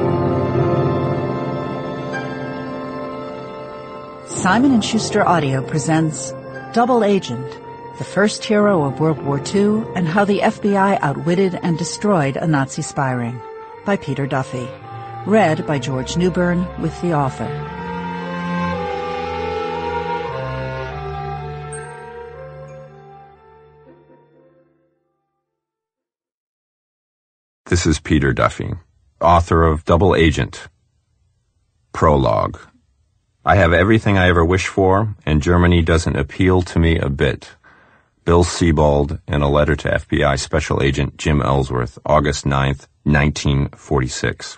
Simon & Schuster Audio presents Double Agent, the first hero of World War II and how the FBI outwitted and destroyed a Nazi spy ring, by Peter Duffy. Read by George Newbern with the author. This is Peter Duffy, author of Double Agent. Prologue. I have everything I ever wished for, and Germany doesn't appeal to me a bit. Bill Sebald in a letter to FBI Special Agent Jim Ellsworth, August 9th, 1946.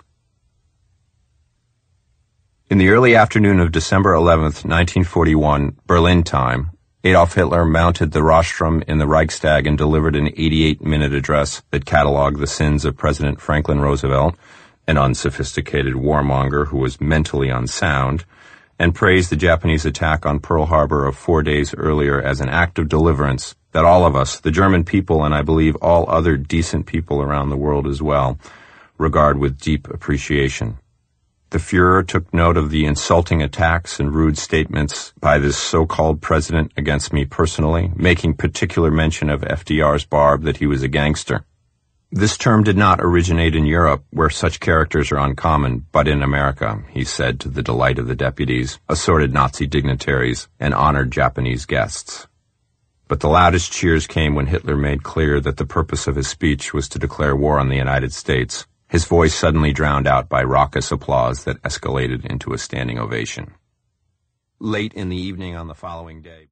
In the early afternoon of December 11th, 1941, Berlin time, Adolf Hitler mounted the rostrum in the Reichstag and delivered an 88-minute address that cataloged the sins of President Franklin Roosevelt, an unsophisticated warmonger who was mentally unsound, and praised the Japanese attack on Pearl Harbor of 4 days earlier as an act of deliverance that all of us, the German people, and I believe all other decent people around the world as well, regard with deep appreciation. The Fuhrer took note of the insulting attacks and rude statements by this so-called president against me personally, making particular mention of FDR's barb that he was a gangster. This term did not originate in Europe, where such characters are uncommon, but in America, he said to the delight of the deputies, assorted Nazi dignitaries, and honored Japanese guests. But the loudest cheers came when Hitler made clear that the purpose of his speech was to declare war on the United States, his voice suddenly drowned out by raucous applause that escalated into a standing ovation. Late in the evening on the following day,